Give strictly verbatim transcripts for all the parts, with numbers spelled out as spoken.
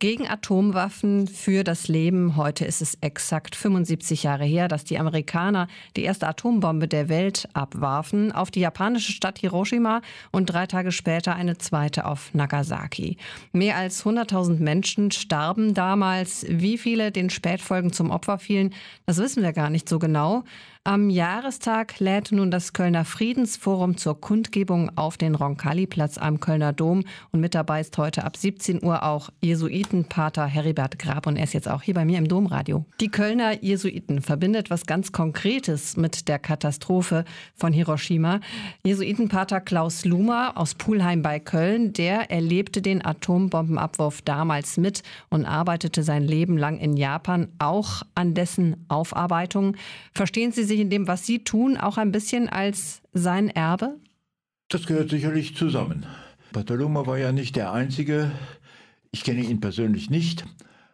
Gegen Atomwaffen, für das Leben. Heute ist es exakt fünfundsiebzig Jahre her, dass die Amerikaner die erste Atombombe der Welt abwarfen auf die japanische Stadt Hiroshima und drei Tage später eine zweite auf Nagasaki. Mehr als hunderttausend Menschen starben damals. Wie viele den Spätfolgen zum Opfer fielen, das wissen wir gar nicht so genau. Am Jahrestag lädt nun das Kölner Friedensforum zur Kundgebung auf den Roncalli-Platz am Kölner Dom. Und mit dabei ist heute ab siebzehn Uhr auch Jesuitenpater Heribert Grab. Und er ist jetzt auch hier bei mir im Domradio. Die Kölner Jesuiten verbindet was ganz Konkretes mit der Katastrophe von Hiroshima. Jesuitenpater Klaus Lumer aus Pulheim bei Köln, der erlebte den Atombombenabwurf damals mit und arbeitete sein Leben lang in Japan auch an dessen Aufarbeitung. Verstehen Sie sich in dem, was Sie tun, auch ein bisschen als sein Erbe? Das gehört sicherlich zusammen. Pater Lumer war ja nicht der Einzige. Ich kenne ihn persönlich nicht.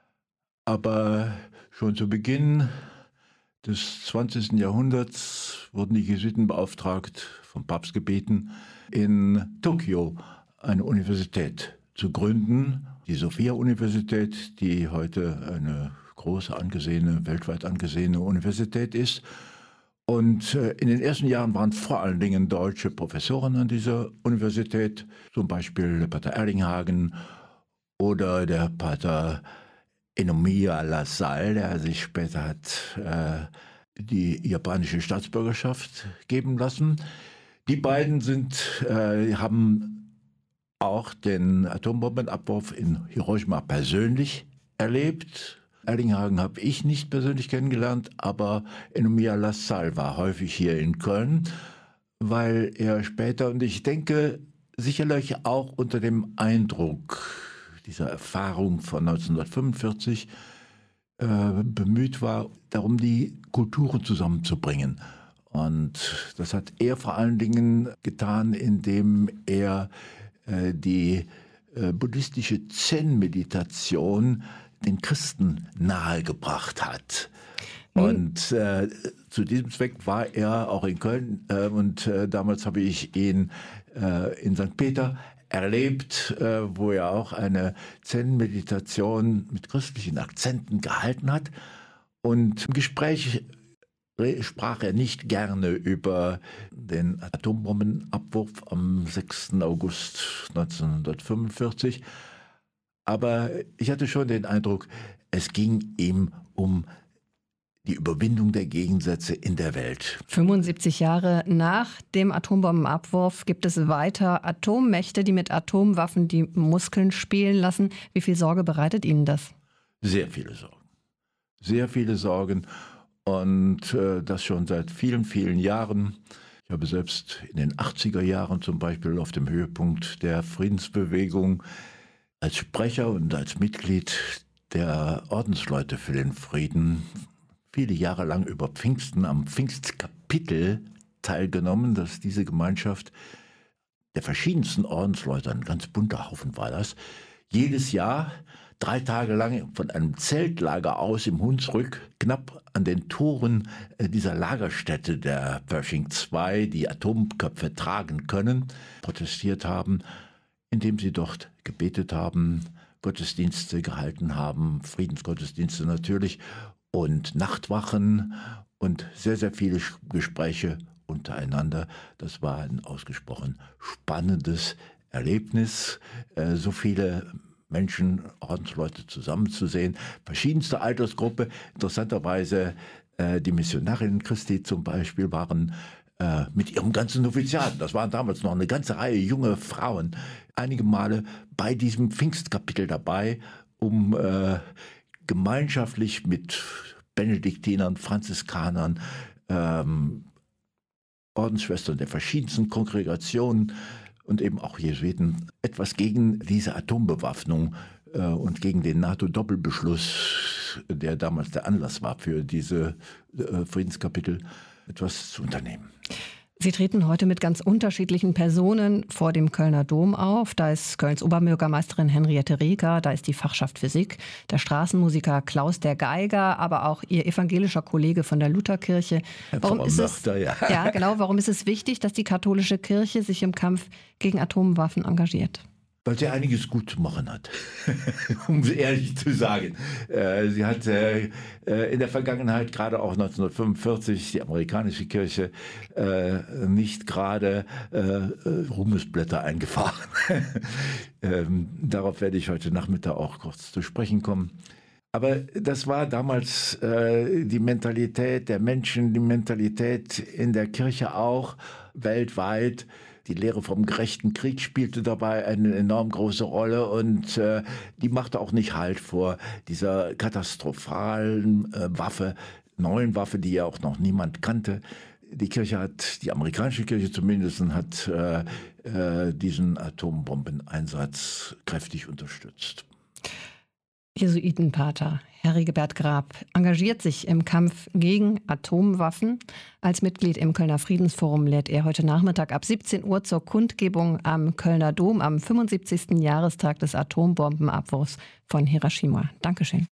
Aber schon zu Beginn des zwanzigsten Jahrhunderts wurden die Jesuiten beauftragt, vom Papst gebeten, in Tokio eine Universität zu gründen. Die Sophia-Universität, die heute eine große, angesehene, weltweit angesehene Universität ist. Und in den ersten Jahren waren vor allen Dingen deutsche Professoren an dieser Universität, zum Beispiel der Pater Erlinghagen oder der Pater Enomiya Lassalle, der sich später hat äh, die japanische Staatsbürgerschaft geben lassen. Die beiden sind, äh, haben auch den Atombombenabwurf in Hiroshima persönlich erlebt. Erlinghagen habe ich nicht persönlich kennengelernt, aber Enomiya Lassalle war häufig hier in Köln, weil er später, und ich denke sicherlich auch unter dem Eindruck dieser Erfahrung von neunzehnhundertfünfundvierzig, äh, bemüht war, darum die Kulturen zusammenzubringen. Und das hat er vor allen Dingen getan, indem er äh, die äh, buddhistische Zen-Meditation den Christen nahegebracht hat. Und äh, zu diesem Zweck war er auch in Köln äh, und äh, damals habe ich ihn äh, in Sankt Peter erlebt, äh, wo er auch eine Zen-Meditation mit christlichen Akzenten gehalten hat. Und im Gespräch sprach er nicht gerne über den Atombombenabwurf am sechsten August neunzehnhundertfünfundvierzig, aber ich hatte schon den Eindruck, es ging ihm um die Überwindung der Gegensätze in der Welt. fünfundsiebzig Jahre nach dem Atombombenabwurf gibt es weiter Atommächte, die mit Atomwaffen die Muskeln spielen lassen. Wie viel Sorge bereitet Ihnen das? Sehr viele Sorgen. Sehr viele Sorgen. Und äh, das schon seit vielen, vielen Jahren. Ich habe selbst in den achtziger Jahren zum Beispiel auf dem Höhepunkt der Friedensbewegung als Sprecher und als Mitglied der Ordensleute für den Frieden viele Jahre lang über Pfingsten am Pfingstkapitel teilgenommen, dass diese Gemeinschaft der verschiedensten Ordensleute, ein ganz bunter Haufen war das, jedes Jahr drei Tage lang von einem Zeltlager aus im Hunsrück knapp an den Toren dieser Lagerstätte der Pershing zwei, die Atomköpfe tragen können, protestiert haben, indem sie dort gebetet haben, Gottesdienste gehalten haben, Friedensgottesdienste natürlich und Nachtwachen und sehr, sehr viele Gespräche untereinander. Das war ein ausgesprochen spannendes Erlebnis, so viele Menschen, Ordensleute zusammenzusehen, verschiedenste Altersgruppe. Interessanterweise die Missionarinnen Christi zum Beispiel waren mit ihrem ganzen Noviziaten. Das waren damals noch eine ganze Reihe junge Frauen, einige Male bei diesem Pfingstkapitel dabei, um äh, gemeinschaftlich mit Benediktinern, Franziskanern, ähm, Ordensschwestern der verschiedensten Kongregationen und eben auch Jesuiten etwas gegen diese Atombewaffnung äh, und gegen den NATO-Doppelbeschluss, der damals der Anlass war für diese äh, Friedenskapitel, etwas zu unternehmen. Sie treten heute mit ganz unterschiedlichen Personen vor dem Kölner Dom auf. Da ist Kölns Oberbürgermeisterin Henriette Reker, da ist die Fachschaft Physik, der Straßenmusiker Klaus der Geiger, aber auch Ihr evangelischer Kollege von der Lutherkirche. Warum ist es, ja. ja, genau, warum ist es wichtig, dass die katholische Kirche sich im Kampf gegen Atomwaffen engagiert? Weil sie einiges gut zu machen hat, um es ehrlich zu sagen. Äh, sie hat äh, in der Vergangenheit, gerade auch neunzehnhundertfünfundvierzig, die amerikanische Kirche äh, nicht gerade äh, Ruhmesblätter eingefahren. ähm, darauf werde ich heute Nachmittag auch kurz zu sprechen kommen. Aber das war damals äh, die Mentalität der Menschen, die Mentalität in der Kirche auch, weltweit. Die Lehre vom gerechten Krieg spielte dabei eine enorm große Rolle und äh, die machte auch nicht Halt vor dieser katastrophalen äh, Waffe, neuen Waffe, die ja auch noch niemand kannte. Die Kirche hat, die amerikanische Kirche zumindest, hat äh, äh, diesen Atombombeneinsatz kräftig unterstützt. Jesuitenpater Herr Rigoberт Grab engagiert sich im Kampf gegen Atomwaffen. Als Mitglied im Kölner Friedensforum lädt er heute Nachmittag ab siebzehn Uhr zur Kundgebung am Kölner Dom am fünfundsiebzigsten Jahrestag des Atombombenabwurfs von Hiroshima. Dankeschön.